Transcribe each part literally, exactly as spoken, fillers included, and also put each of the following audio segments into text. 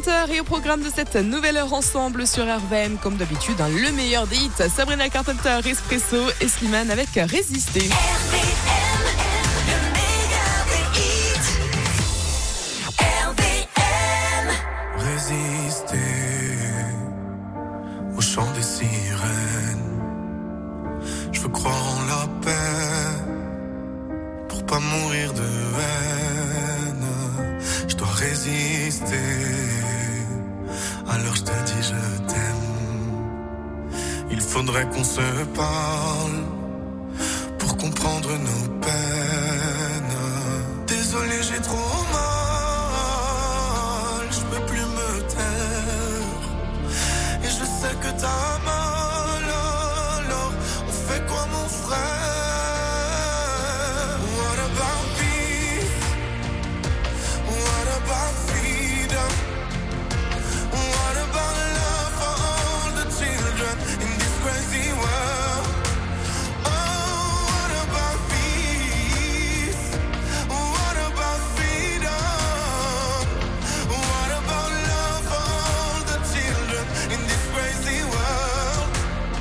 heures et au programme de cette nouvelle heure ensemble sur R V M, comme d'habitude, hein, le meilleur des hits. Sabrina Carpenter, Espresso et Slimane avec Résister. R V M, le meilleur des hits. R V M. Résister au chant des sirènes. Je veux croire en la paix pour pas mourir de haine. Je dois résister. Alors je te dis je t'aime. Il faudrait qu'on se parle pour comprendre nos peines. Désolé, j'ai trop mal. Je peux plus me taire. Et je sais que t'as mal. Alors on fait quoi mon frère? What about peace? What about freedom? What about love for all the children in this crazy world? Oh, what about peace? What about freedom? What about love for all the children in this crazy world?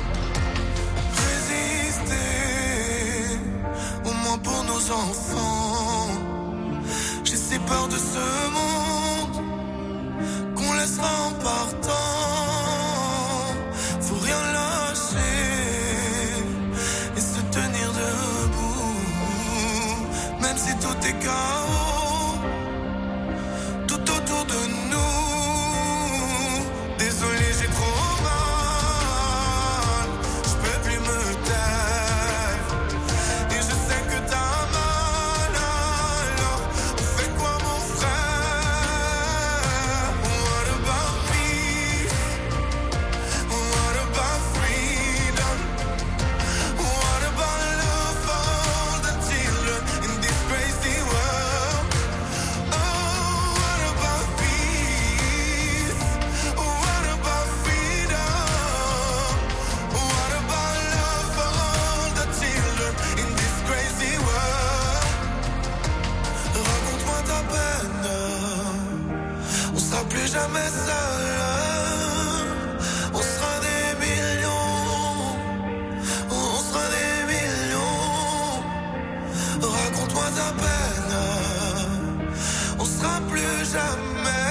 Résister, au moins pour nos enfants. J'ai si peur de ce monde qu'on laissera en partant. Faut rien lâcher et se tenir debout, même si tout est chaos tout autour de nous. Désolé, j'ai trop mal. Je peux plus me taire. Et je sais que t'as mal. Alors on fait quoi mon frère? What about peace? What about freedom? What about love for all the children in this crazy world? Oh, what about peace? What about freedom? What about love for all the children in this crazy world? Raconte-moi ta peine. On sera plus jamais seul. On sera des millions. On sera des millions. Raconte-moi ta peine. On sera plus jamais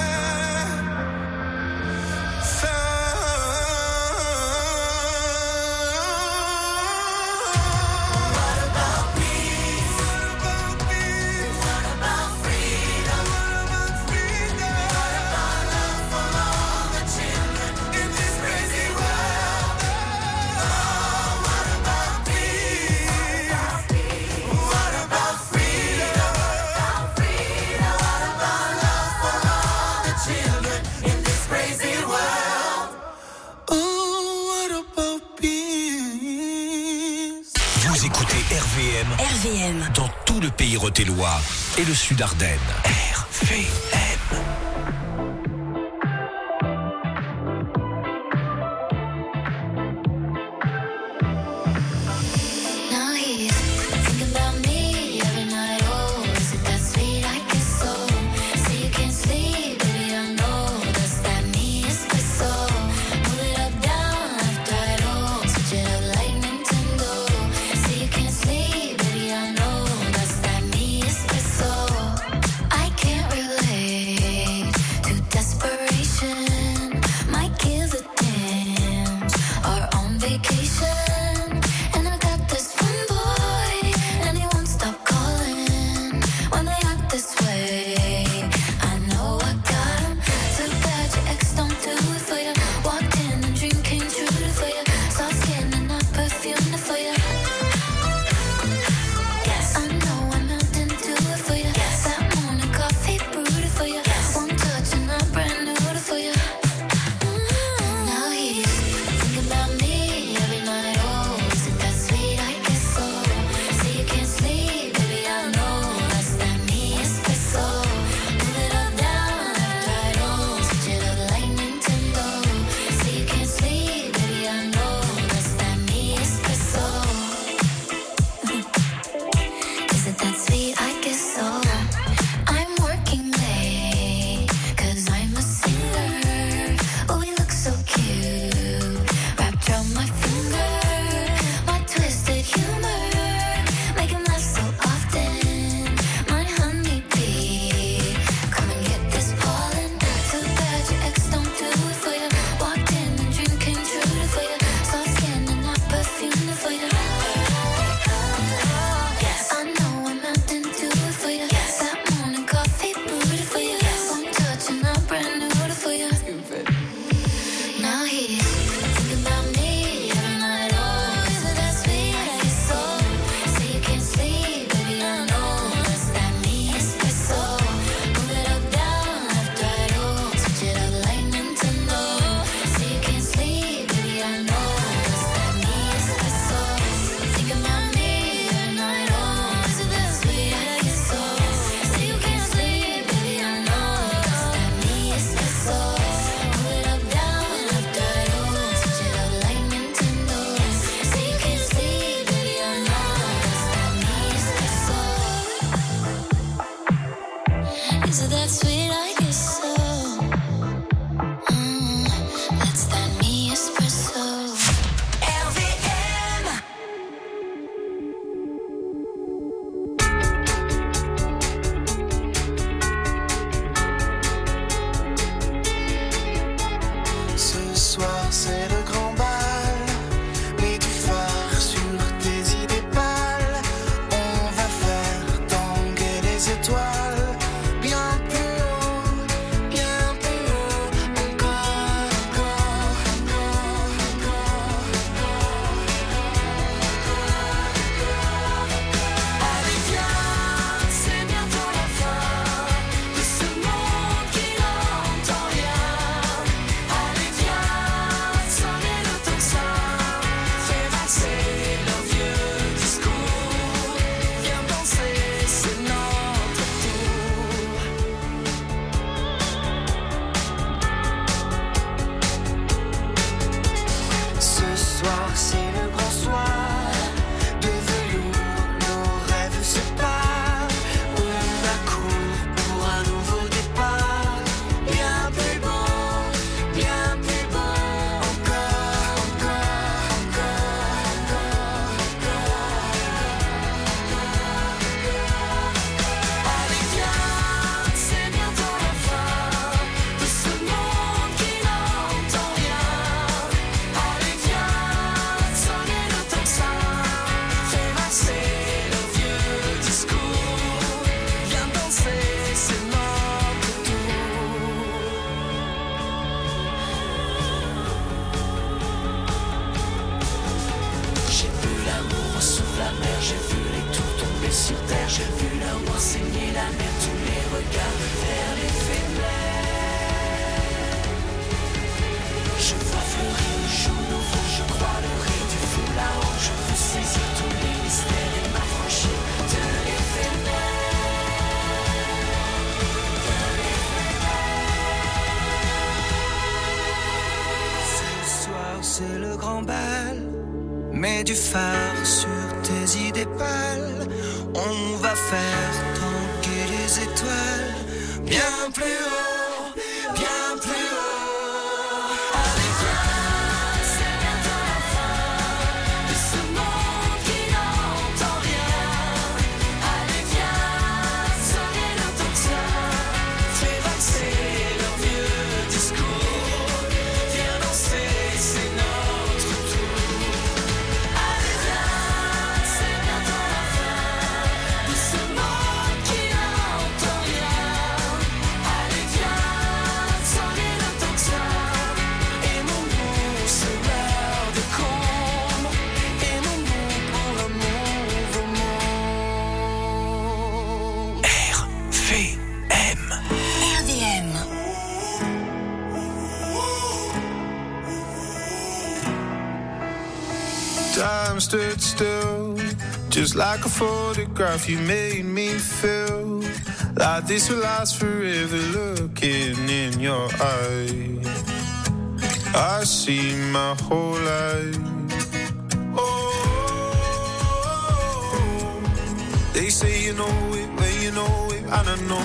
What about peace? What about peace? What about freedom? What about freedom? What about love for all the children in this crazy world? Oh, what about peace? What about freedom? What about love for all the children in this crazy world? Oh, what about peace? Vous écoutez R V M R V M. dans tout le pays rothellois et le sud Ardennes. R V M. Now he's thinking about me every night. Oh, is it that sweet? I guess so. Say you can't sleep, baby. I know that's that me espresso. Move it up, down, left, right. Oh, switch it up like Nintendo. Say you can't sleep, baby. I know that's that me espresso. I can't relate to desperation. Might give a damn. Are on vacation. And I got this one boy, and he won't stop calling when they act this way. I know I got him. Too bad your ex don't do it for you. Walked in and dream came true for you. Soft skin and I perfumed it for you. Yes, I know I melt into it for you. Yes, that morning coffee brewed it for you. Yes, one touch and I brand new it for you. Now he's thinking about me every night. Oh, is it that sweet? I guess so. Say you can't sleep, baby. I know that's that me espresso. Move it up, down, left, right. Oh, switch it up like Nintendo. Say you can't sleep, baby. I know that's that me espresso. Is it that sweet? I guess so. I'm working late, cause I'm a singer. Is it that sweet? I guess so. Mm, that's that me espresso. R V M. Ce soir c'est le grand bal, mets du phare sur tes idées pâles. On va faire tanguer les étoiles, bien plus haut, bien plus haut, encore, encore, encore, encore. Allez viens, c'est bientôt la fin de ce monde qui n'entend rien. Allez viens, sonner le tocsin, fais valser leur vieux discours. Viens danser, c'est notre tour. Ce soir c'est le grand soir, de velours nos rêves se parent. On accourt pour un nouveau départ, bien plus beau, bien plus beau, encore, encore, encore, encore, Allez viens, c'est bientôt la fin de ce monde qui n'entend rien. Allez viens, sonner le tocsin, fais valser leur vieux discours. Viens danser, c'est notre tour. J'ai vu l'amour sous la mer, j'ai vu les tours tomber sur terre, j'ai vu l'amour saigner la mer, tous les regards vers l'éphémère. Je vois fleurir le jour nouveau, je crois le rire du fou là-haut, je veux saisir tous les mystères et m'affranchir de Ce soir c'est le grand bal, mets du phare sur tes idées pâles. On va faire tanguer les étoiles, bien plus haut, bien plus haut. Allez viens, c'est bientôt la fin de ce monde qui n'entend rien. Allez viens, sonner le tocsin, fais valser leur vieux discours. Viens danser, c'est notre tour. Allez viens, c'est bientôt la fin de ce monde qui n'entend rien. Allez viens, sonner le tocsin, et mon goût c'est l'heure de comble, et mon goût pour un nouveau monde. R V M. R V M. Time stood still, just like a photograph. You made me feel like this will last forever. Looking in your eyes, I see my whole life. Oh, they say you know it when you know it, and I know.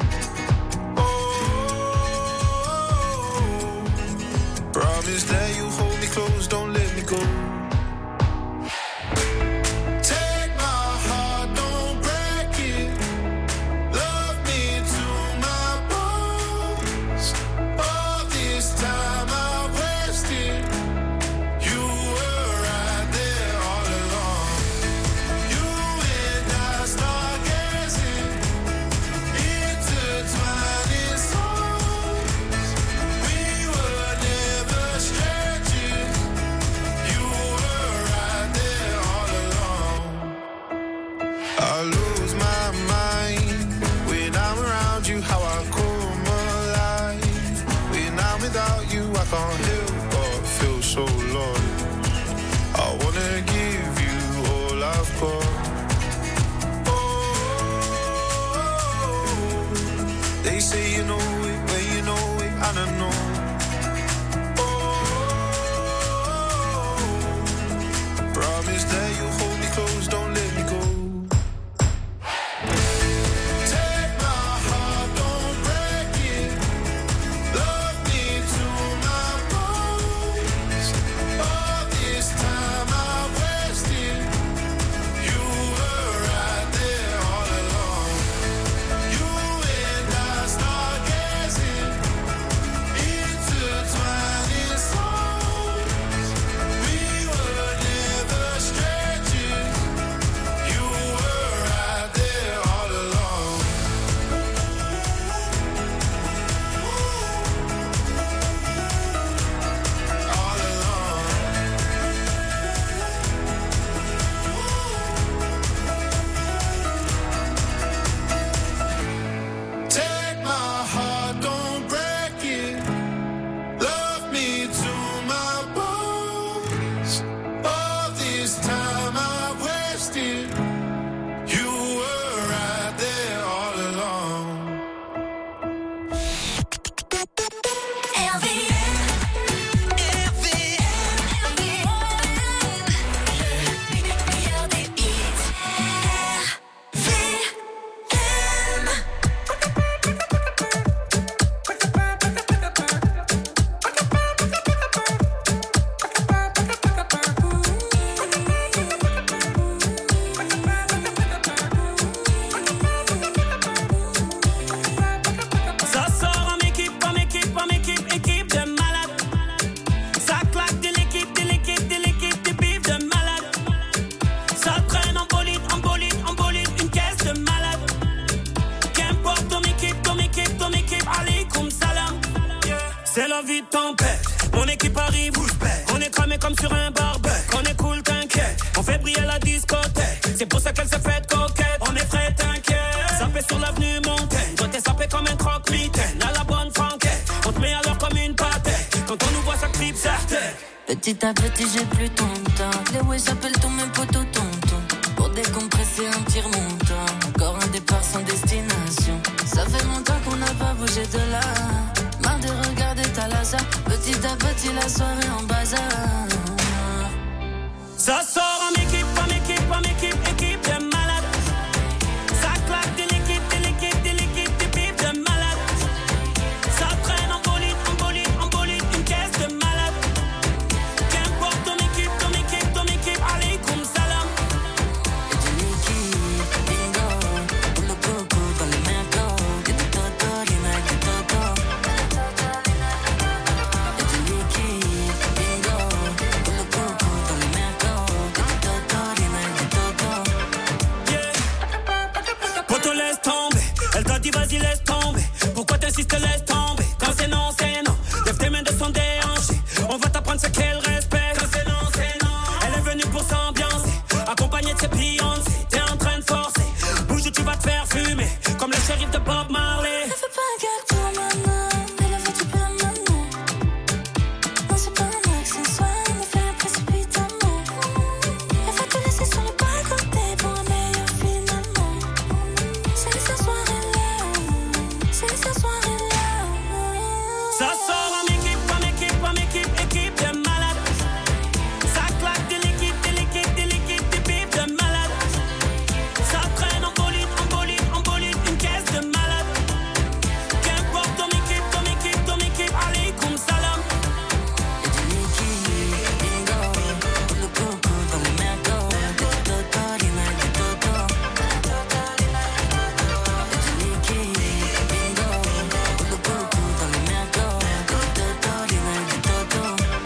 Oh, promise that you hold me close, don't let me go. Take my heart, don't break it. Love me to my bones. All this time I wasted. You were right there all along. You and I start gazing, intertwining souls. We were never strangers. You were right there all along. I lose my mind when I'm around you. How I come alive when I'm without you. I can't help but feel so lost. I wanna give you all I've got. Oh, they say you know it when you know it, and I know. Oh, promise that you hold me close, don't let me go. Take my heart, don't la vie tempête. Mon équipe arrive, on est cramé comme sur un barbecue. On est cool, t'inquiète, on fait briller la discothèque. C'est pour ça qu'elle s'est faite coquette. On est frais, t'inquiète, sapé sur l'avenue Montaigne. Toi t'es sapé comme un croque-mitaine, à la bonne franquette. On te met alors comme une pâtée, quand on nous voit ça tripe certaine. Petit à petit j'ai plus ton temps. Les ouais j'appelle tous mes potos tonton. Pour décompresser un petit remontant. Encore un départ sans destination. Ça fait longtemps qu'on n'a pas bougé de là. Marre de regarder ta laza. Petit à petit la soirée en bazar. Ça sort en équipe, en équipe, en équipe, équipe de malades. Ça claque de l'équipe, de l'équipe, de l'équipe, de pipe de malades. Ça traîne en bolide, en bolide, en bolide, une caisse de malades. Qu'importe ton équipe, ton équipe, ton équipe, alaykoum salam. Et tu liquides, bingo. Pour le coco dans les mercos. Que du toto, lina, que toto. Et tu liquides, bingo. Pour le coco dans les mercos. Que du toto, lina, que toto. Poto laisse tomber, elle t'a dit vas-y laisse tomber. Pourquoi t'insistes, laisse tomber. Quand c'est non, c'est non. Lève tes mains de son déhanché. On va t'apprendre ce qu'elle respecte. Quand c'est non, c'est non. Elle est venue pour s'ambiancer, accompagnée de ses Beyoncé. T'es en train de forcer, bouge ou tu vas te faire fumer. Comme le shérif de Bob Marley. Ne fais pas un gag pour maintenant. Elle a fait du bien maintenant. Non, c'est pas un accessoire. Ne fais rien précipitamment. Elle va te laisser sur le bas-côté pour un meilleur finalement. C'est sa soirée-là. C'est sa soirée-là. Ça sort en équipe, en équipe, en équipe, équipe de malades. Ça claque de l'équipe, de l'équipe, de l'équipe, de pipe de malades. Ça traîne en bolide, en bolide, en bolide, une caisse de malades. Qu'importe ton équipe, ton équipe, ton équipe, alaykoum salam. Et tu liquides, bingo. Pour le coco dans les mercos. Que du toto, lina, que toto. Et tu liquides, bingo. Pour le coco dans les mercos. Que du toto, lina, que toto.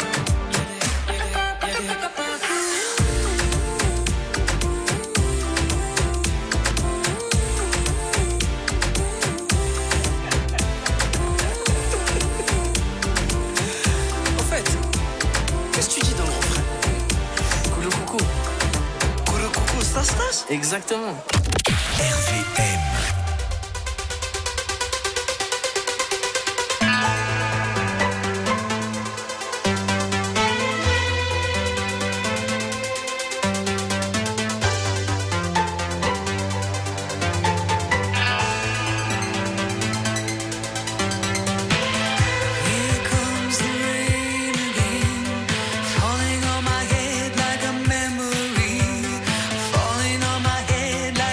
En fait, qu'est-ce que tu dis dans le refrain? Coulou coucou. Coulou coucou, stas stas. Exactement. R V M. Here comes the rain again, falling on my head like a memory, falling on my head like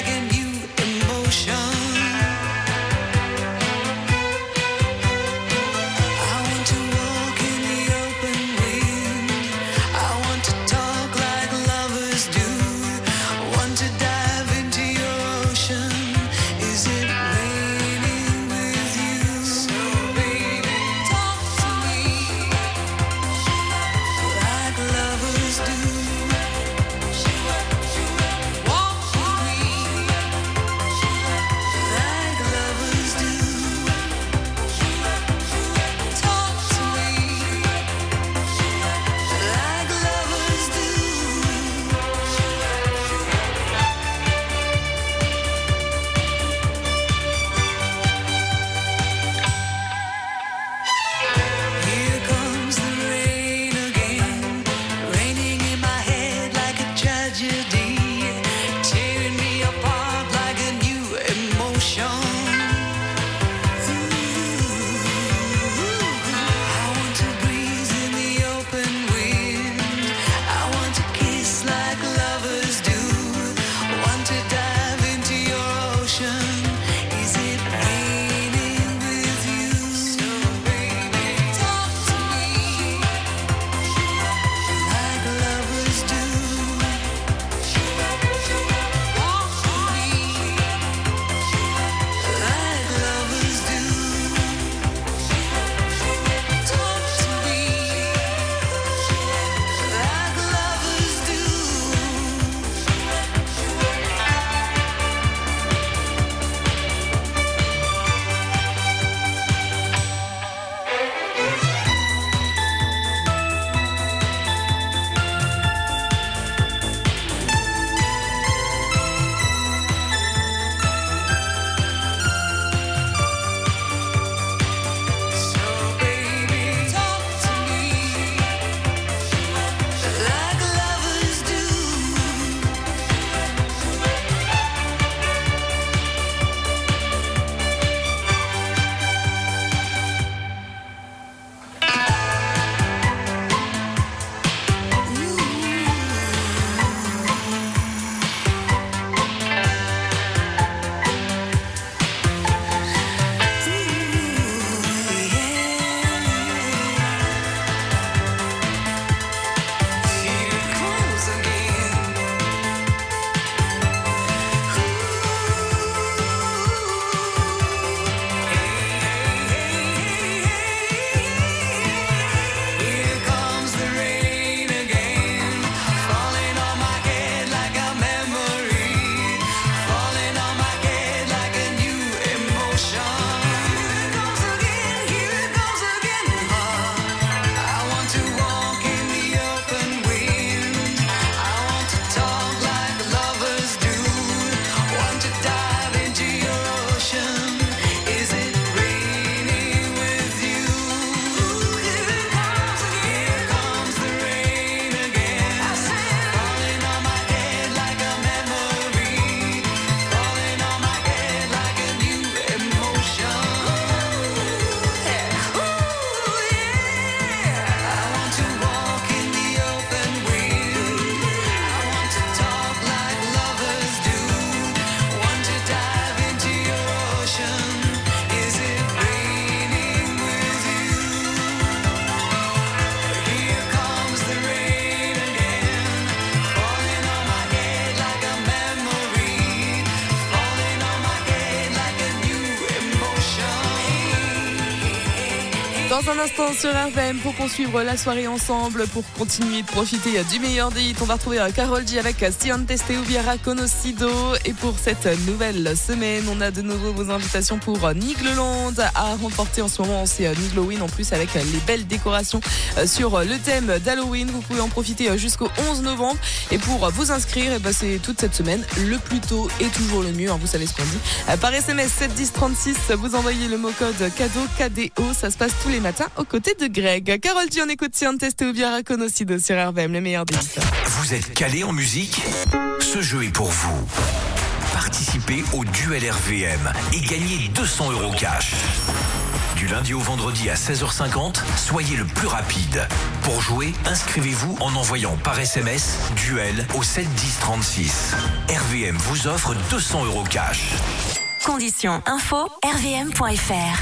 Dans un instant sur R V M pour poursuivre la soirée ensemble, pour continuer de profiter du meilleur des hits, on va retrouver Karol G avec Si Antes Te Hubiera Conocido. Et pour cette nouvelle semaine, on a de nouveau vos invitations pour Nigloland à remporter en ce moment. C'est Niglowin en plus avec les belles décorations sur le thème d'Halloween. Vous pouvez en profiter jusqu'au onze novembre. Et pour vous inscrire, et ben c'est toute cette semaine. Le plus tôt est toujours le mieux, hein, vous savez ce qu'on dit. Par S M S sept dix trente-six, vous envoyez le mot code cadeau K D O. Ça se passe tous les matins aux côtés de Greg. Karol G, on écoute Si Antes Te Hubiera Conocido sur R V M, le meilleur des hits. Vous êtes calé en musique? Ce jeu est pour vous. Participez au duel R V M et gagnez deux cents euros cash. Du lundi au vendredi à seize heures cinquante, soyez le plus rapide. Pour jouer, inscrivez-vous en envoyant par S M S duel au sept dix trente-six. R V M vous offre deux cents euros cash. Conditions info r v m point f r.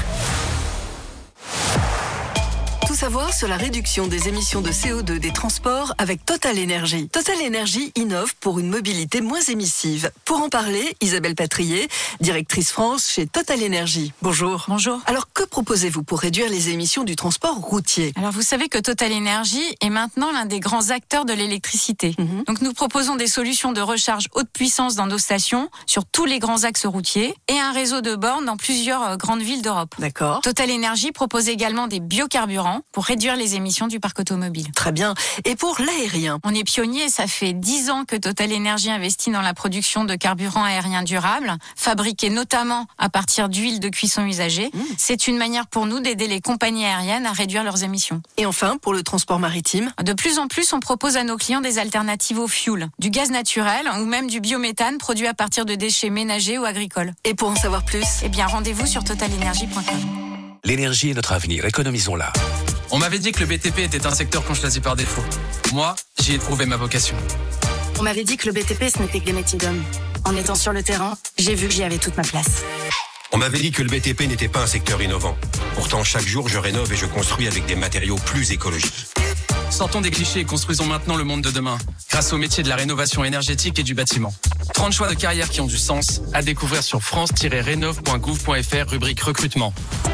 Tout savoir sur la réduction des émissions de C O deux des transports avec Total Energy. Total Energy innove pour une mobilité moins émissive. Pour en parler, Isabelle Patrier, directrice France chez Total Energy. Bonjour. Bonjour. Alors, que proposez-vous pour réduire les émissions du transport routier? Alors, vous savez que Total Energy est maintenant l'un des grands acteurs de l'électricité. Mhm. Donc, nous proposons des solutions de recharge haute puissance dans nos stations, sur tous les grands axes routiers, et un réseau de bornes dans plusieurs euh, grandes villes d'Europe. D'accord. Total Energy propose également des biocarburants pour réduire les émissions du parc automobile. Très bien. Et pour l'aérien? On est pionnier, ça fait dix ans que Total Energy investit dans la production de carburants aériens durables, fabriqués notamment à partir d'huile de cuisson usagée. Mmh. C'est une manière pour nous d'aider les compagnies aériennes à réduire leurs émissions. Et enfin, pour le transport maritime? De plus en plus, on propose à nos clients des alternatives au fioul, du gaz naturel ou même du biométhane produit à partir de déchets ménagers ou agricoles. Et pour en savoir plus? Eh bien, rendez-vous sur total energy point com. L'énergie est notre avenir, économisons-la. On m'avait dit que le B T P était un secteur qu'on choisit par défaut. Moi, j'y ai trouvé ma vocation. On m'avait dit que le B T P, ce n'était que des métiers d'hommes. En étant sur le terrain, j'ai vu que j'y avais toute ma place. On m'avait dit que le B T P n'était pas un secteur innovant. Pourtant, chaque jour, je rénove et je construis avec des matériaux plus écologiques. Sortons des clichés et construisons maintenant le monde de demain, grâce au métier de la rénovation énergétique et du bâtiment. trente choix de carrière qui ont du sens, à découvrir sur france tiret rénov point gouv point f r, rubrique recrutement.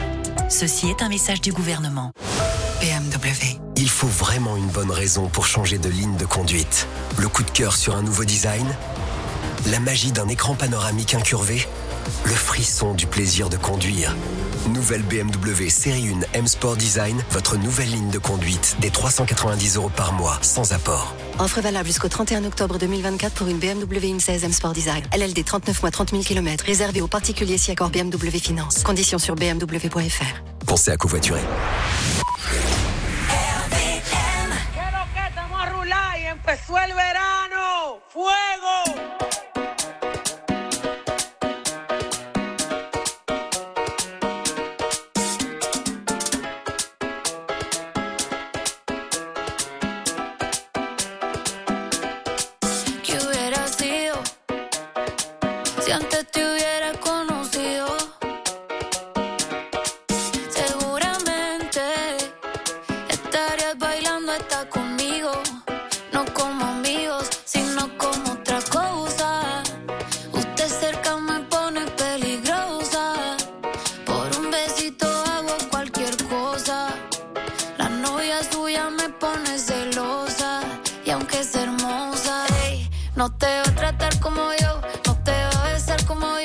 Ceci est un message du gouvernement. B M W. Il faut vraiment une bonne raison pour changer de ligne de conduite. Le coup de cœur sur un nouveau design, la magie d'un écran panoramique incurvé, le frisson du plaisir de conduire. Nouvelle B M W Série un M Sport Design, votre nouvelle ligne de conduite, des trois cent quatre-vingt-dix euros par mois, sans apport. Offre valable jusqu'au trente et un octobre deux mille vingt-quatre pour une B M W M seize M Sport Design. L L D trente-neuf mois trente mille kilomètres, réservé aux particuliers si accord B M W Finance. Conditions sur b m w point f r. Pensez à covoiturer. Empezó el verano, fuego. ¿Qué hubiera sido si antes te hubiera conocido? Seguramente estarías bailando hasta conmigo. No como amigos, sino como otra cosa. Usted cerca me pone peligrosa. Por un besito hago cualquier cosa. La novia suya me pone celosa. Y aunque es hermosa, ey, no te va a tratar como yo, no te va a besar como yo.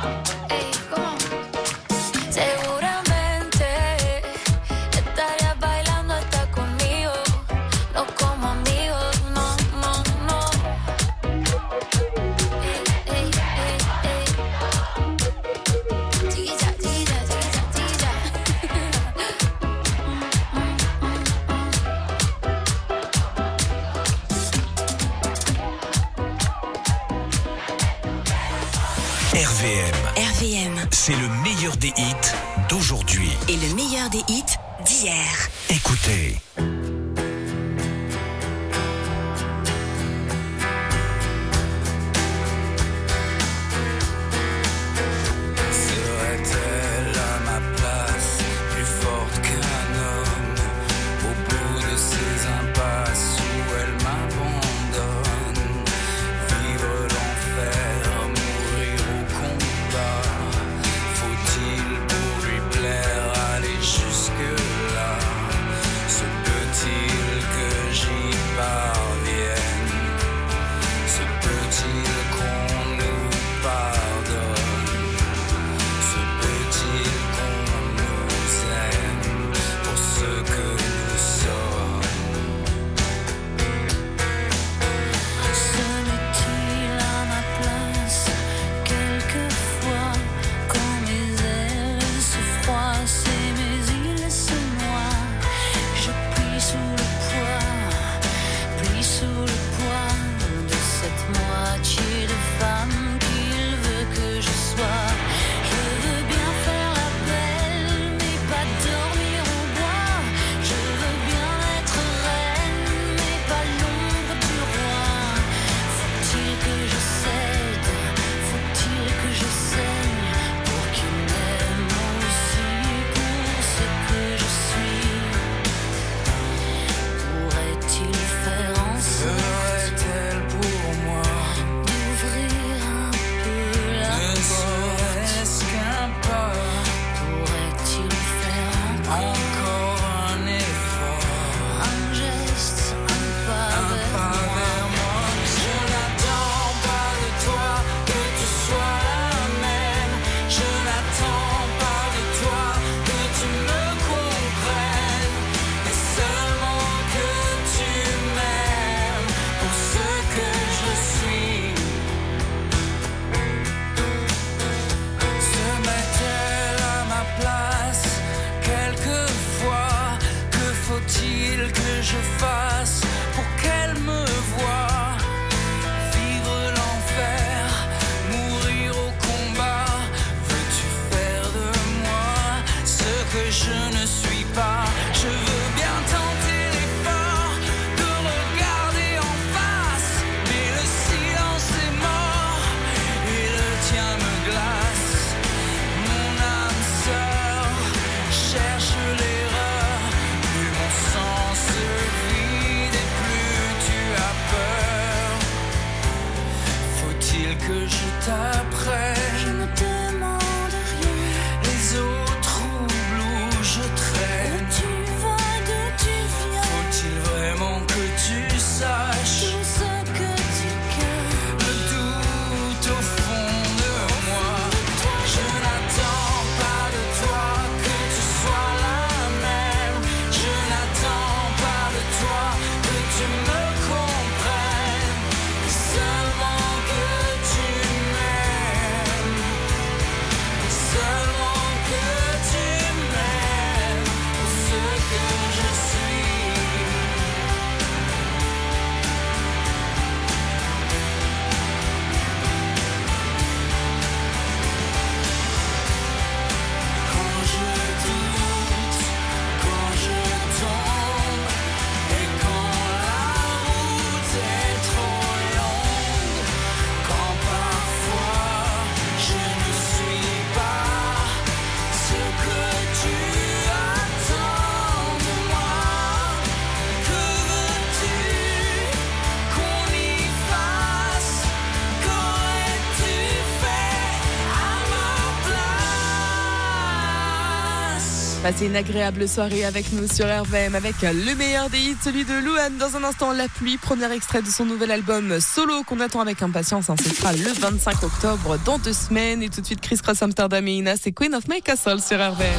Ey, ¿cómo? Seguramente estarías bailando hasta conmigo, no como amigos, no, no, no. Ey, ey, ey, ey. Chiquilla, chiquilla, chiquilla, chiquilla. R V M, R V M. c'est le meilleur des hits d'aujourd'hui. Et le meilleur des hits d'hier. Écoutez. Serait-elle à ma place, plus forte qu'un homme, au bout de ces impasses où elle m'abandonne? Vivre l'enfer, mourir au combat, faut-il pour lui plaire aller jusque-là? Ce petit Passez une agréable soirée avec nous sur R V M avec le meilleur des hits, celui de Louane. Dans un instant, La Pluie, premier extrait de son nouvel album solo qu'on attend avec impatience. Ce sera le vingt-cinq octobre dans deux semaines. Et tout de suite, Chris Cross, Amsterdam et Ina, c'est Queen of My Castle sur R V M.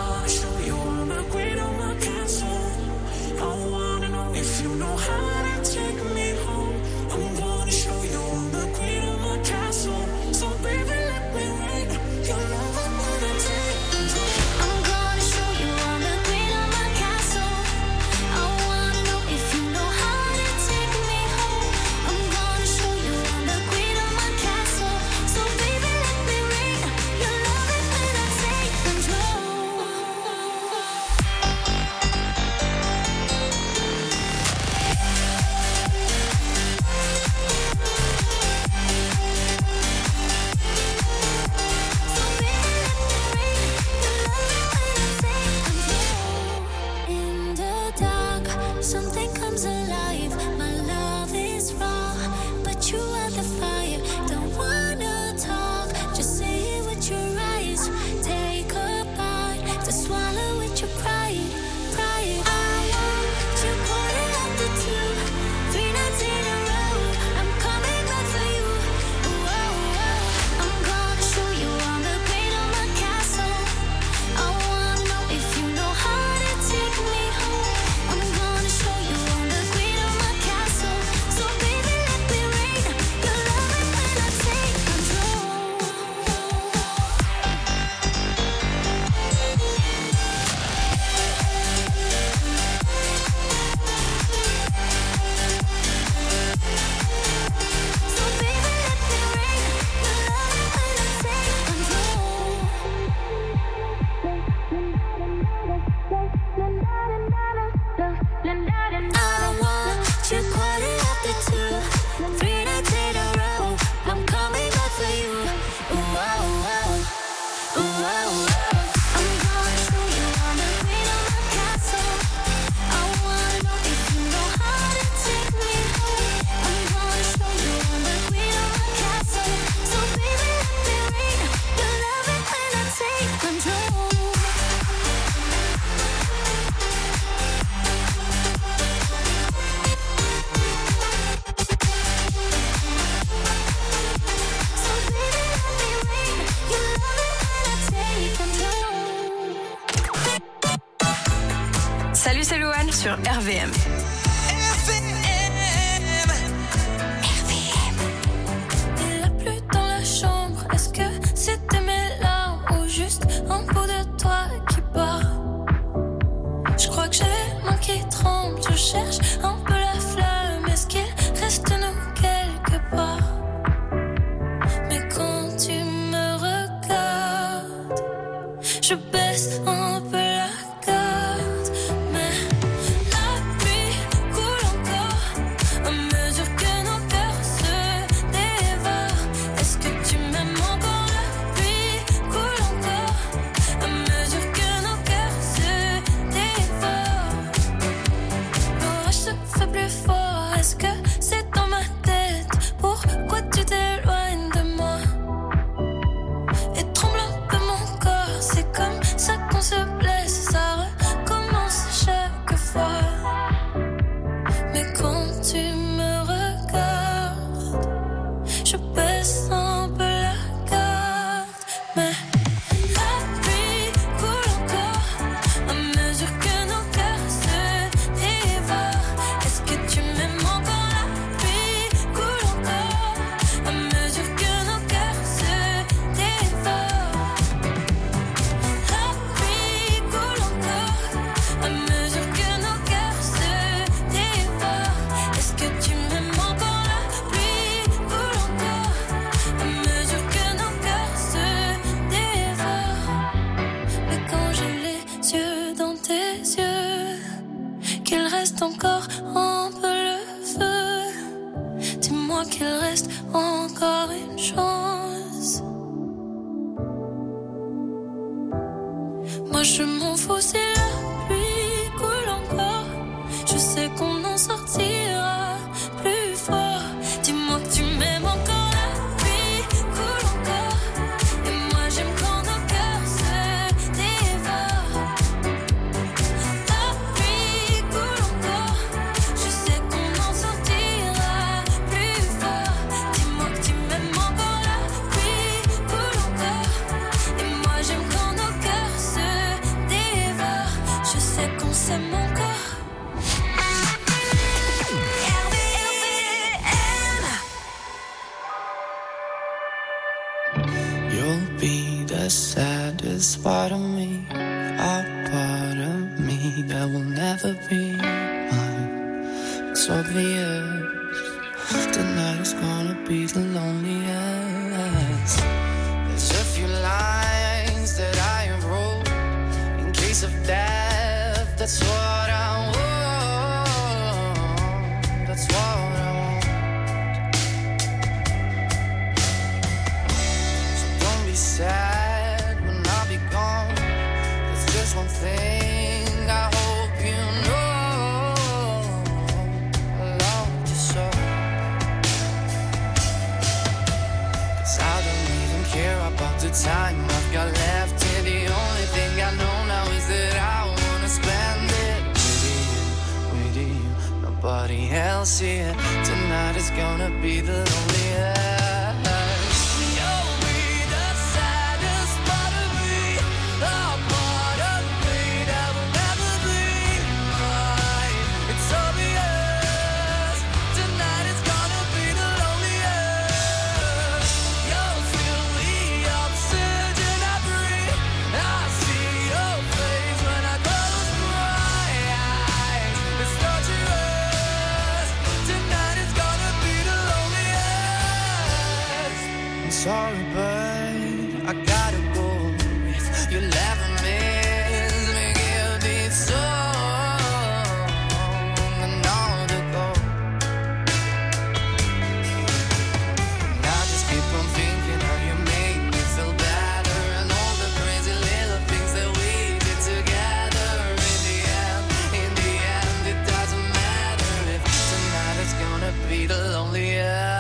Salut, c'est Louane sur R V M. Il a plu dans la chambre. Est-ce que c'était mes larmes ou juste un bout de toi qui part? Je crois que j'ai les mains qui tremblent. Je cherche un peu la flamme. Est-ce qu'il reste nous quelque part? Mais quand tu me regardes, je baisse un peu la garde. Mais la pluie coule encore à mesure que nos cœurs se dévorent. Est-ce que tu m'aimes encore? La pluie coule encore à mesure que nos cœurs se dévorent. L'orage se fait plus fort. Est-ce que c'est dans ma tête? Pourquoi tu t'éloignes de moi? Et tremble un peu mon corps. C'est comme ça qu'on se blesse. Ça recommence chaque fois. Mais quand tu me regardes, je baisse un peu la garde. Mais la pluie coule encore à mesure que nos cœurs se dévorent. Est-ce que tu m'aimes encore? La pluie coule encore à mesure que nos cœurs se dévorent. La pluie coule encore à mesure que nos cœurs se dévorent. Est-ce que tu m'aimes encore? La pluie coule encore à mesure que nos cœurs se dévorent. Mais quand j'ai les yeux dans tes yeux, qu'il reste encore un peu le feu. Dis-moi qu'il reste encore une chance. Moi je m'en fous si la pluie coule encore. Je sais qu'on en sortira plus fort. Dis-moi que tu m'aimes encore. La pluie coule encore. Et moi j'aime quand nos cœurs se dévorent. c'est mon corps. You'll be the saddest part of me, a part of me that will never be mine. It's obvious tonight is gonna be the loneliest. There's a few lines that I wrote in case of death. That's what I want. That's what I want. Sad when I'll be gone. There's just one thing I hope you know. I love you so. 'Cause I don't even care about the time I've got left here. The only thing I know now is that I wanna spend it with you, with you. Nobody else here. Tonight is gonna be the loneliest. Sorry, but I gotta go. If you never miss me, give this song another go. And I just keep on thinking how you made me feel better, and all the crazy little things that we did together. In the end, in the end, it doesn't matter if tonight is gonna be the loneliest.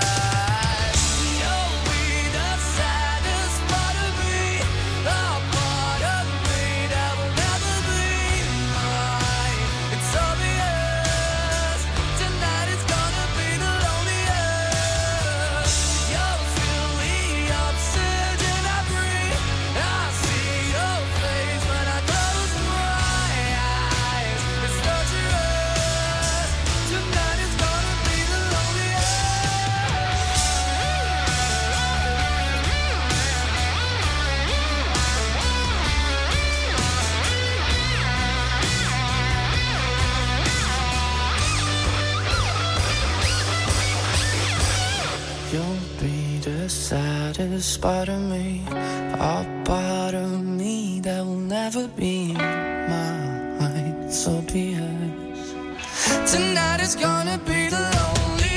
You'll be the saddest part of me, a part of me that will never be mine. So be it. Tonight is gonna be the loneliest.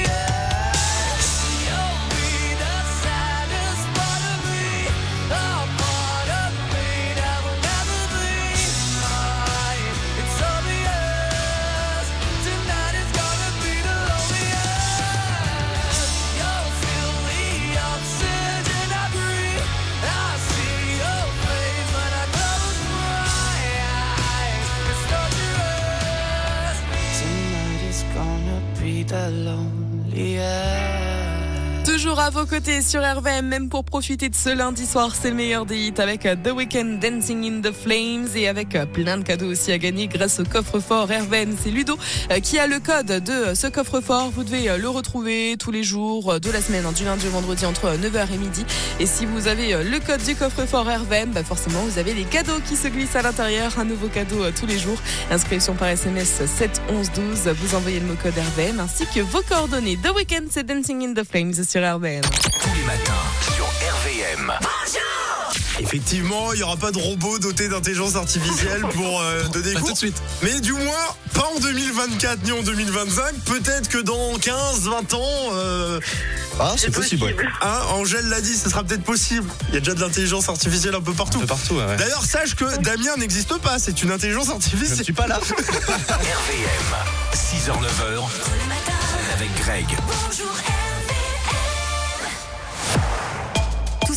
You'll be the saddest part of me, a part of me that will never be mine. It's obvious. Tonight is gonna be the loneliest. You'll feel the oxygen I breathe. I see your face when I close my eyes. It's torturous. Tonight is gonna be the loneliest. Toujours à vos côtés sur R V M, même pour profiter de ce lundi soir, c'est le meilleur des hits avec The Weeknd, Dancing in the Flames, et avec plein de cadeaux aussi à gagner grâce au coffre-fort R V M. C'est Ludo qui a le code de ce coffre-fort. Vous devez le retrouver tous les jours de la semaine, du lundi au vendredi entre neuf heures et midi. Et si vous avez le code du coffre-fort R V M, bah forcément vous avez les cadeaux qui se glissent à l'intérieur. Un nouveau cadeau tous les jours. Inscription par S M S sept onze douze. Vous envoyez le mot code R V M ainsi que vos coordonnées. The Weeknd, c'est Dancing in the Flames sur R V M. Tous les matins sur R V M. Effectivement, il n'y aura pas de robot doté d'intelligence artificielle pour euh, donner cours. Tout de suite. Mais du moins, pas en deux mille vingt-quatre ni en deux mille vingt-cinq. Peut-être que dans quinze vingt ans... Euh... Ah, c'est, c'est possible. possible. Ouais. Hein, Angèle l'a dit, ce sera peut-être possible. Il y a déjà de l'intelligence artificielle un peu partout. Un peu partout, ouais. D'ailleurs, sache que Damien n'existe pas. C'est une intelligence artificielle. Je ne suis pas là. R V M, six heures neuf heures, avec Greg. Bonjour.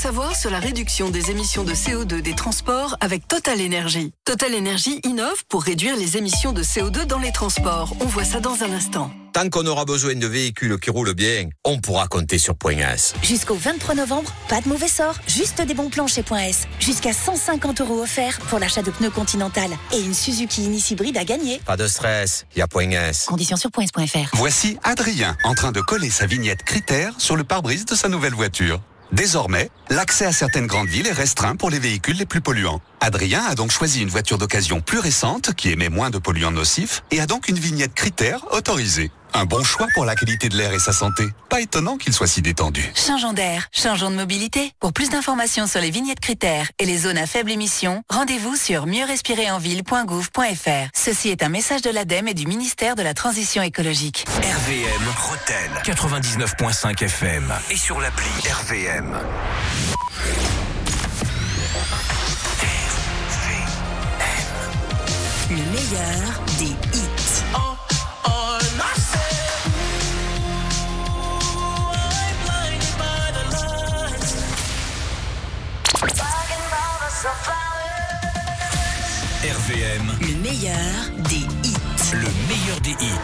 savoir sur la réduction des émissions de C O deux des transports avec Total Energy. Total Energy innove pour réduire les émissions de C O deux dans les transports. On voit ça dans un instant. Tant qu'on aura besoin de véhicules qui roulent bien, on pourra compter sur Point S. Jusqu'au vingt-trois novembre, pas de mauvais sort, juste des bons plans chez Point S. Jusqu'à cent cinquante euros offerts pour l'achat de pneus Continental et une Suzuki Ignis hybride à gagner. Pas de stress, il y a Point S. Conditions sur point s point f r. Voici Adrien en train de coller sa vignette critère sur le pare-brise de sa nouvelle voiture. Désormais, l'accès à certaines grandes villes est restreint pour les véhicules les plus polluants. Adrien a donc choisi une voiture d'occasion plus récente qui émet moins de polluants nocifs et a donc une vignette critère autorisée. Un bon choix pour la qualité de l'air et sa santé. Pas étonnant qu'il soit si détendu. Changeons d'air, changeons de mobilité. Pour plus d'informations sur les vignettes critères et les zones à faible émission, rendez-vous sur mieux respirer en ville point gouv point f r. Ceci est un message de l'ADEME et du ministère de la Transition écologique. R V M Rotel quatre-vingt-dix-neuf point cinq F M et sur l'appli R V M. Le meilleur des hits. R V M, Le meilleur des hits. le meilleur des hits.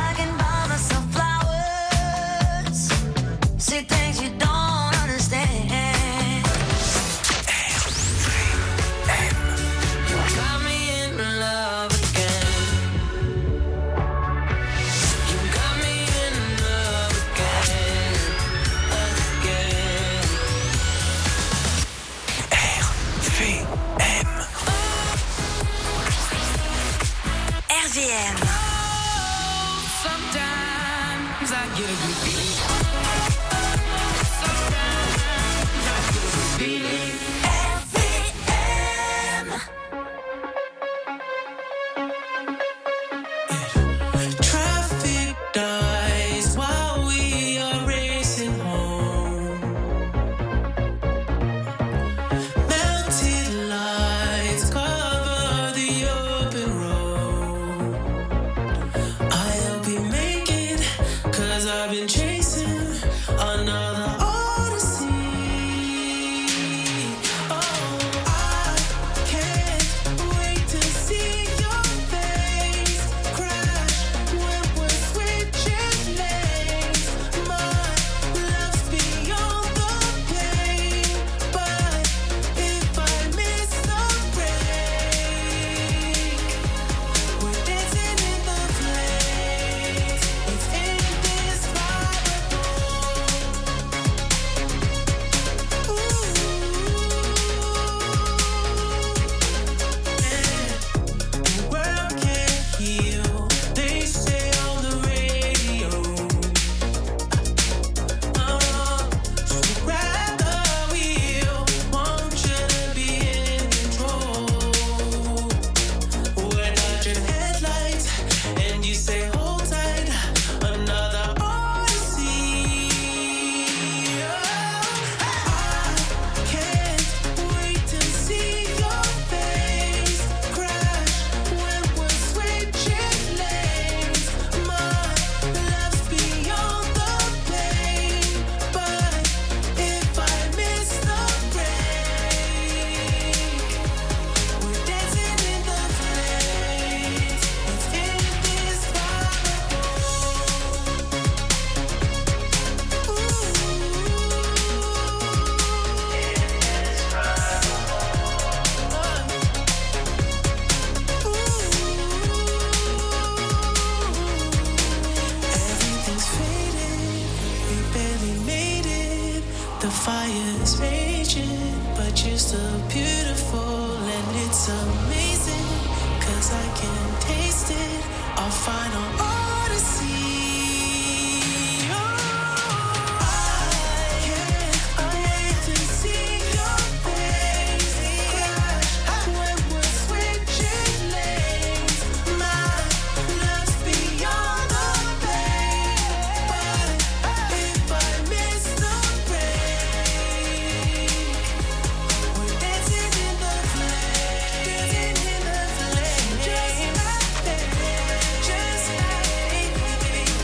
R V M. Sometimes I get a good feeling. Traffic dies while we are racing home. Melted lights cover the open road. I hope you make it, 'cause I've been chasing another odyssey. Oh, I can't wait to see your face crash when we're switching lanes. My love's beyond the pain, but if I miss the break, we're dancing in the flames. It's indescribable. The world can't heal, they say on the radio. Uh, so grab the wheel, want you to be in control. We're dodging headlights, and you say hold tight, another odyssey. I can't wait to see your face crash when we're switching lanes. My love's beyond the pain, but if I miss the break, we're dancing in the flames. It's indescribable. Everything's faded, we barely made it. The fire's raging, but you're still beautiful, and it's amazing, 'cause I can taste it. Our final odyssey. Oh, I can't wait to see your face crash when we're switching lanes. My love's beyond the pain, but if I miss the break, we're dancing in the flames, dancing in the flames, just like that, just like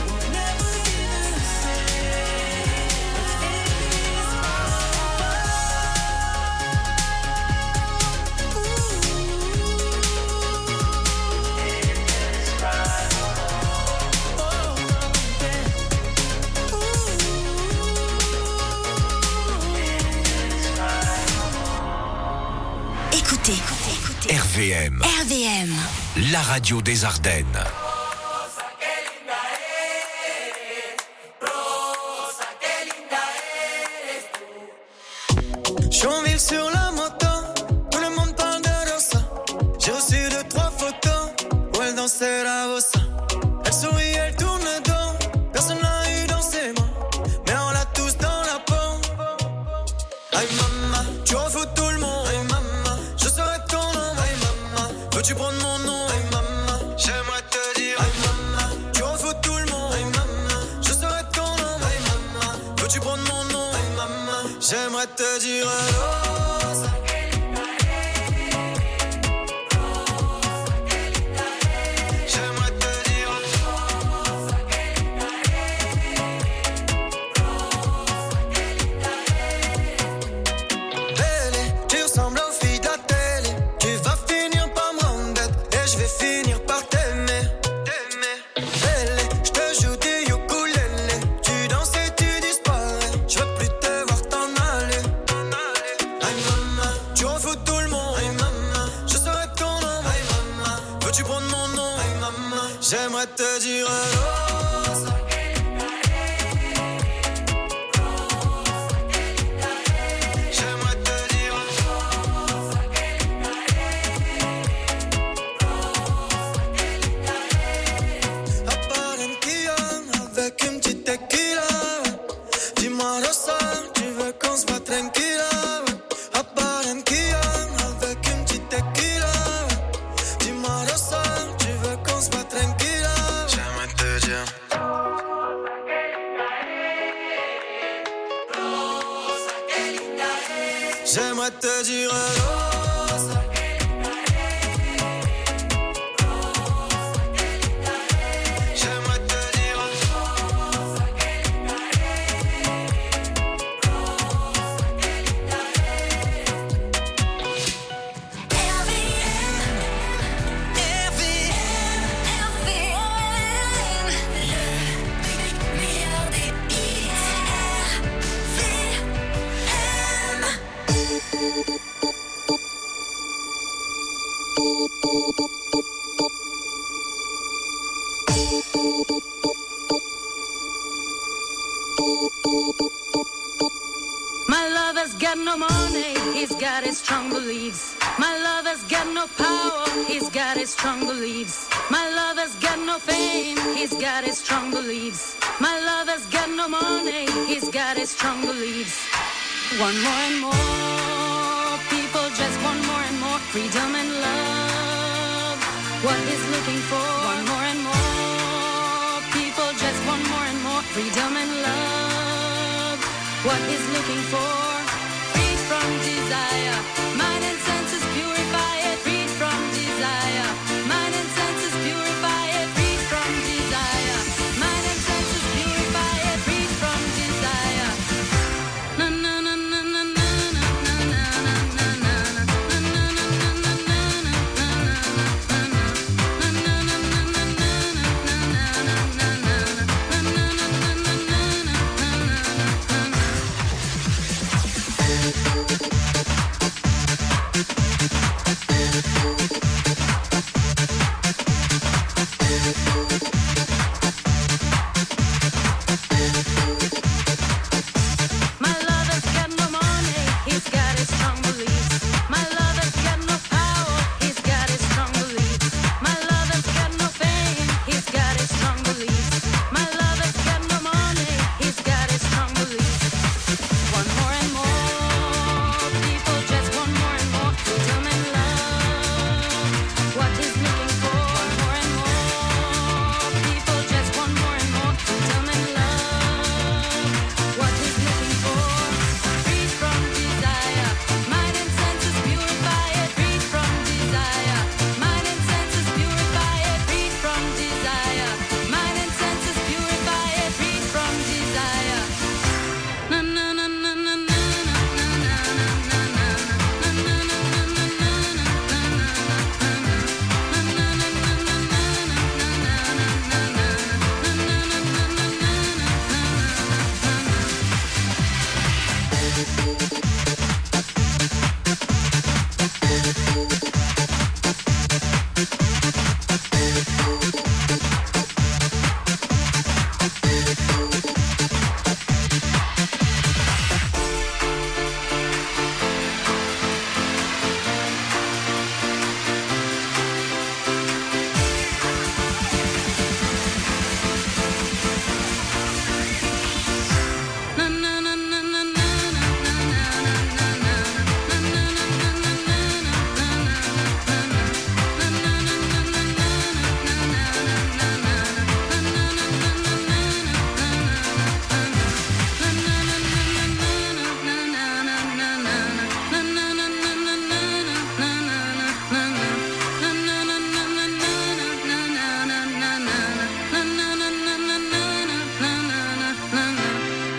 Écoutez, R V M, R V M. la radio des Ardennes. Chonville sur la moto, tout le monde parle de Rosa. J'ai reçu deux, trois photos où elle dansait la bossa. Elle sourit, elle tourne le dos, personne n'a eu dans ses mains, mais on l'a tous dans la peau. Aïe maman, tu refous tout le monde. Aïe maman, je serai ton homme. Aïe maman, veux-tu prendre mon nom? Aïe maman, j'aimerais te dire. Aïe maman, tu refous tout le monde. Aïe maman, je serai ton homme. Aïe maman, veux-tu prendre mon nom? Aïe maman, j'aimerais te dire. Rosa. J'aimerais te dire. Belle, tu ressembles aux filles de la télé. Tu vas finir par me rendre bête et je vais finir par t'aimer. Belle, je te joue du ukulélé. Tu danses et tu disparais. Je veux plus te voir t'en aller. Aïe maman, tu refous tout le monde. Aïe maman, je serai ton homme. Aïe maman, veux-tu prendre mon nom? Aïe maman, j'aimerais te dire. Rosa. J'aimerais te dire. À Barranquilla, avec une petite tequila. Dis-moi Rosa, tu veux qu'on se voit tranquilla. À Barranquilla, avec une petite tequila. Dis-moi Rosa, tu veux qu'on se voit tranquilla. J'aimerais te dire. J'aimerais te dire. Rosa. J'aimerais te dire. My lover's got no money, he's got his strong beliefs. My lover's got no power, he's got his strong beliefs. My lover's got no fame, he's got his strong beliefs. My lover's got no money, he's got his strong beliefs. One more and more, people just want more and more freedom and love. What he's looking for, one more and more, people just want more and more freedom and love. What he's looking for, free from desire, mind and senses purify it, free from desire, mind and senses purify it, free from desire, mind and senses purify it, free from desire. Na na na na na na na na na na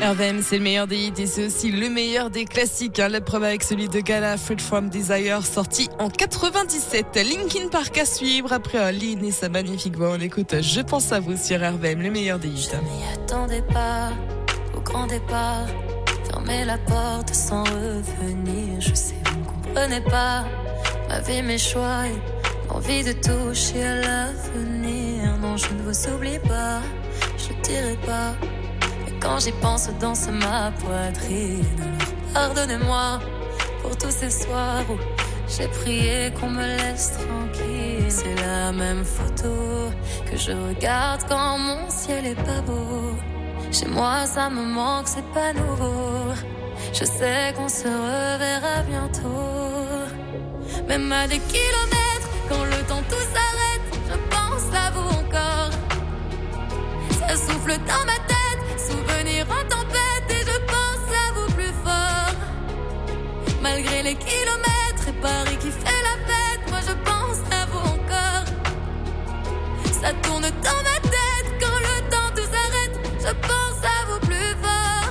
R V M, c'est le meilleur des hits et c'est aussi le meilleur des classiques. Hein. La preuve avec celui de Gala, Freed From Desire, sorti en quatre-vingt-dix-sept. Linkin Park à suivre. Après euh, Lynn et sa magnifique voix, on écoute Je pense à vous sur R V M, le meilleur des hits. Je m'y attendais pas au grand départ. Fermer la porte sans revenir. Je sais, vous ne comprenez pas ma vie, mes choix et l'envie de toucher à l'avenir. Non, je ne vous oublie pas, je le dirai pas. Quand j'y pense, danse ma poitrine. Alors pardonnez-moi pour tous ces soirs où j'ai prié qu'on me laisse tranquille. C'est la même photo que je regarde quand mon ciel est pas beau. Chez moi ça me manque, c'est pas nouveau. Je sais qu'on se reverra bientôt. Même à des kilomètres, quand le temps tout s'arrête, je pense à vous encore. Ça souffle dans ma tête. Souvenir en tempête et je pense à vous plus fort. Malgré les kilomètres et Paris qui fait la fête, moi je pense à vous encore. Ça tourne dans ma tête quand le temps tout s'arrête, je pense à vous plus fort.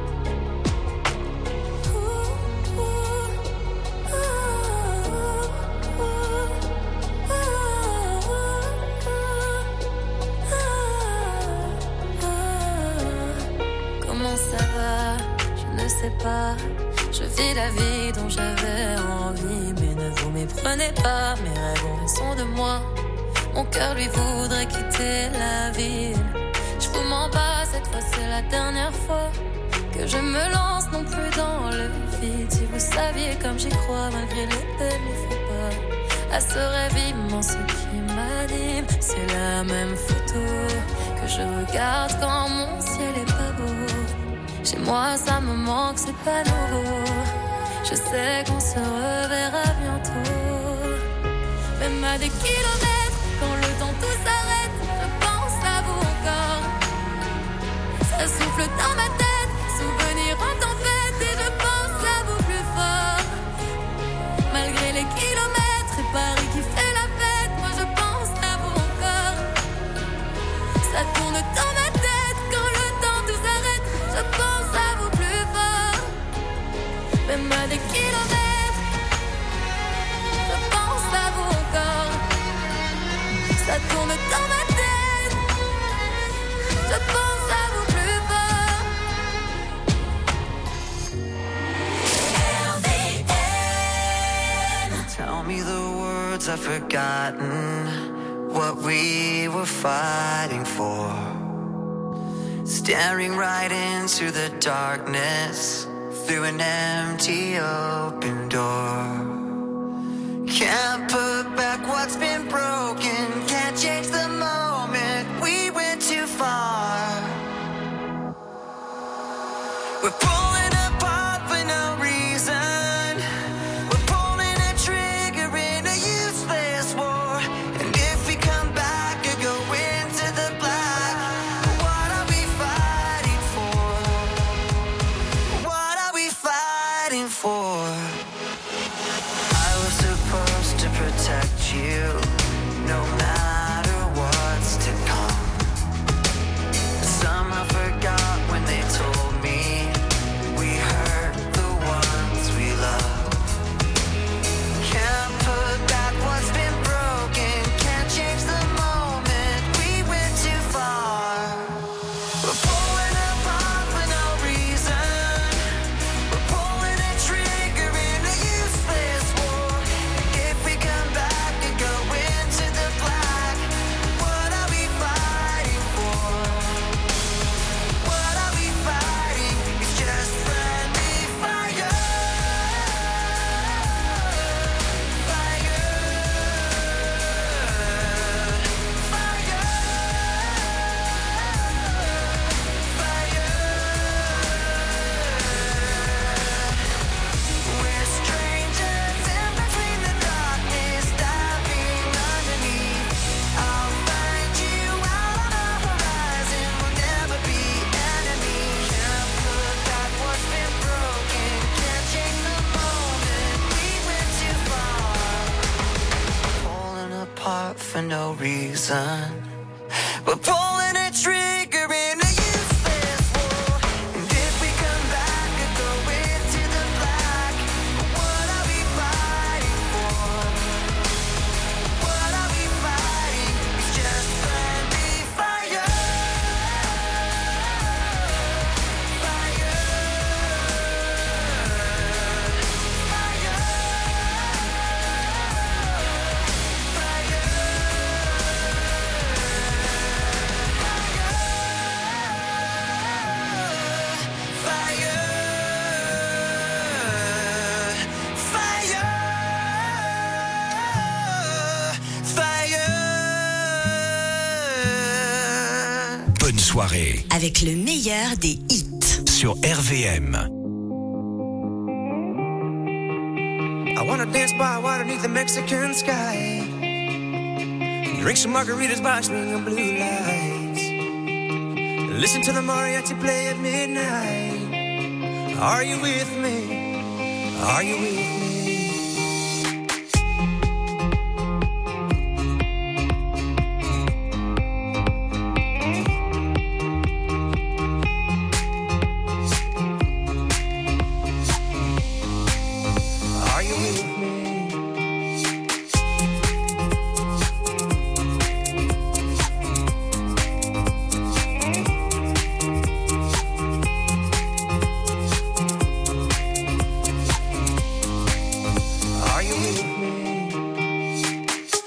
Ouh, ouh, ouh, ouh, ouh, ouh. Comment ça va? Je ne sais pas. Je vis la vie dont j'avais envie. Mais ne vous méprenez pas, mes rêves ont raison de moi. Mon cœur lui voudrait quitter la ville. Je vous mens pas, cette fois c'est la dernière fois que je me lance non plus dans le vide. Si vous saviez comme j'y crois, malgré les peines, il faut pas. À ce rêve immense qui m'anime, c'est la même photo que je regarde quand mon ciel est pas beau. Chez moi ça me manque, c'est pas nouveau. Je sais qu'on se reverra bientôt. Même à des kilomètres, quand le temps tout s'arrête, je pense à vous encore. Ça souffle dans ma tête, souvenir en tempête et je pense à vous plus fort. Malgré les kilomètres et Paris qui fait la fête, moi je pense à vous encore. Ça tourne dans ma tête quand le temps tout s'arrête, je pense à vous plus fort. Même à des kilomètres, je pense à vous encore. Ça tourne dans ma tête, je pense à vous plus fort. R V M. Tell me the words I've forgotten, what we were fighting for. Staring right into the darkness, through an empty open door. Can't put back what's been broken, can't change the moment, we went too far. We're pulling apart for no reason, we're pulling a trigger in a useless war. And if we come back or go into the black, what are we fighting for? What are we fighting for? I was supposed to protect you, no matter what's to come. Somehow forgot when they told me we hurt the ones we love. Can't put back what's been broken, can't change the moment, we went too far. We're pulling apart for no reason, we're pulling a trigger in a useless war. If we come back and go into the black, what are we fighting for? What are we fighting? It's just friendly fire. Fire. We're strangers in between the darkness, diving underneath. I'll find you out on the horizon, we'll never be enemies. Can't put back what's been broken, can't change the moment, we went too far. Falling apart for no reason, we're pulling a trigger in a useless war. And if soirée Avec le meilleur des hits. sur R V M. I wanna dance by water beneath the Mexican sky. Drink some margaritas by swinging blue lights. Listen to the mariachi play at midnight. Are you with me? Are you with me? Are you with me? Are you with me?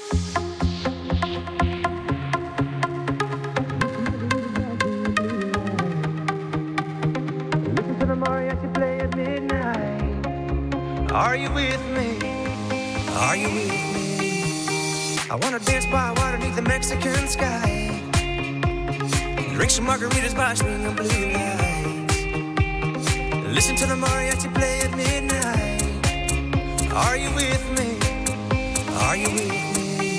Listen to the mariachi play at midnight. Are you with me? Are you with me? I wanna dance by water beneath the Mexican sky. Drink some margaritas by swinging blue lights. Listen to the mariachi play at midnight. Are you with me? Are you with me?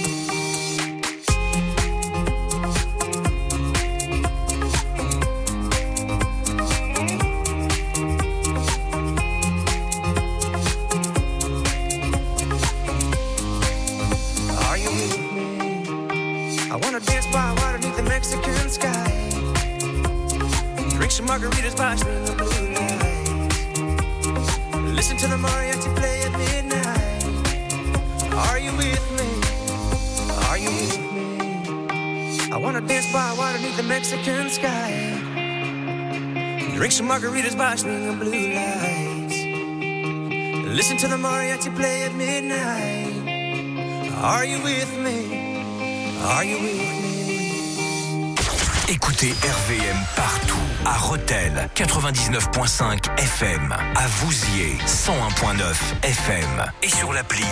Are you with me? I wanna dance by water beneath the Mexican sky. Drink some margaritas by swinging blue lights. Listen to the mariachi play at midnight. Are you with me? Are you with me? I wanna dance by water beneath the Mexican sky. Drink some margaritas by swinging blue lights. Listen to the mariachi play at midnight. Are you with me? Are you with me? Écoutez R V M partout. À Rethel, quatre-vingt-dix-neuf virgule cinq F M. À Vouziers, cent un virgule neuf F M. Et sur l'appli